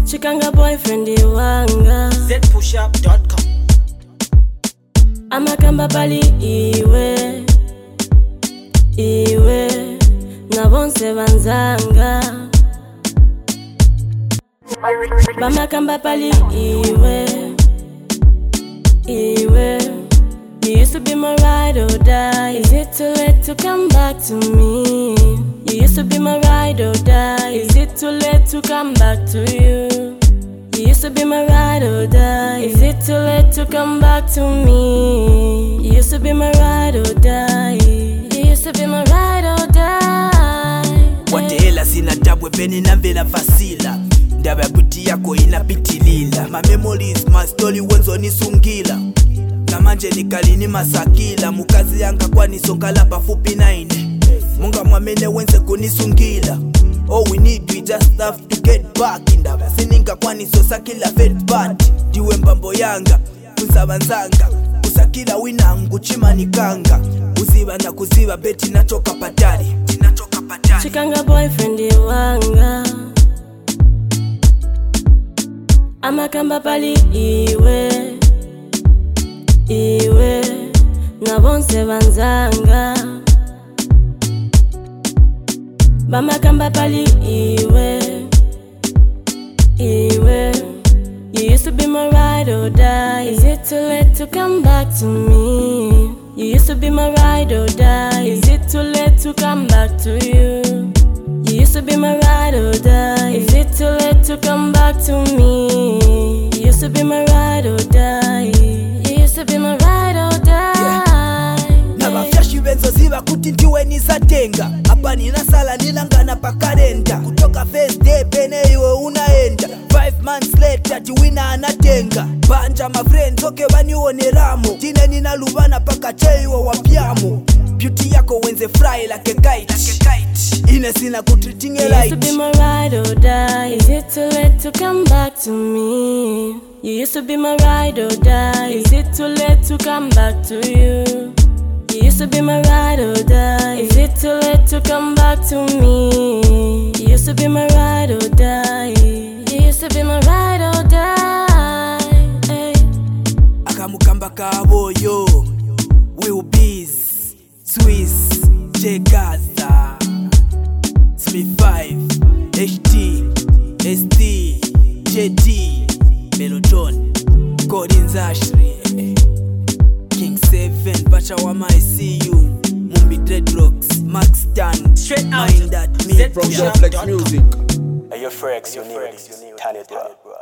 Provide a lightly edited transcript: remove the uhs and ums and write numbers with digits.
Chikanga boyfriend wanga zpushup.com. Amakamba pali iwe na bonse banzanga. Bamakamba pali iwe. You used to be my ride or die. Is it too late to come back to me? You used to be my ride or die. Is it too late to come back to you? You used to be my ride or die. Is it too late to come back to me? You used to be my ride or die. You used to be my ride or die. Watela sina tabwe peni na mvela fasila. Ndaba buti yako inapitilila. My memories, my story wenzo nisungila. Na manje nikalini masakila. Mukazi yanga kwa nisongala pafupi naine. Munga mwamene wenze kunisungila. All we need, we just have to get back. Indaba sininga kwa nisosakila fed party. Diwe mbambo yanga, kusabanzanga. Kusakila winangu chima nikanga. Uziba na kuziba beti natoka patari. Chikanga boyfriend wanga Amakamba pali iwe na bonse banzanga. Bamakamba pali iwe. You used to be my ride or die. Is it too late to come back to me? You used to be my ride or die. Is it too late to come back to you? You used to be my ride or die. Is it too late to come back to me? You used to be my ride or die. You used to be my ride or die. Na mafyashi benzo ziba kuti ndiwe nisatenga. Hapa ninasala nilangana pakarenda. Kutoka first day pene iwe unaenda. 5 months later ati wina anatenga. Banja my friends oke wanione ramo. Jine ninalubana paka cheiwa wapiamo. Beauty yako wenze fry like a kite. Ine sina kutreating a light. You used to be my ride or die. Is it too late to come back to me? You used to be my ride or die. Is it too late to come back to you? You used to be my ride or die. Is it too late to come back to me? You used to be my ride or die. You used to be my ride or die. Hey. Akamukamba kabo yo. Will Bees, Swiss, J Gaza, Smith 5, HT, ST, JT, Melodon, Godin's Ashri, King 7, Pachawama ICU, Mumbi Dreadrocks, Max Stan, Straight Mind That Me from Your Flex Music. Hey, your Frex, you need it. Turn it up.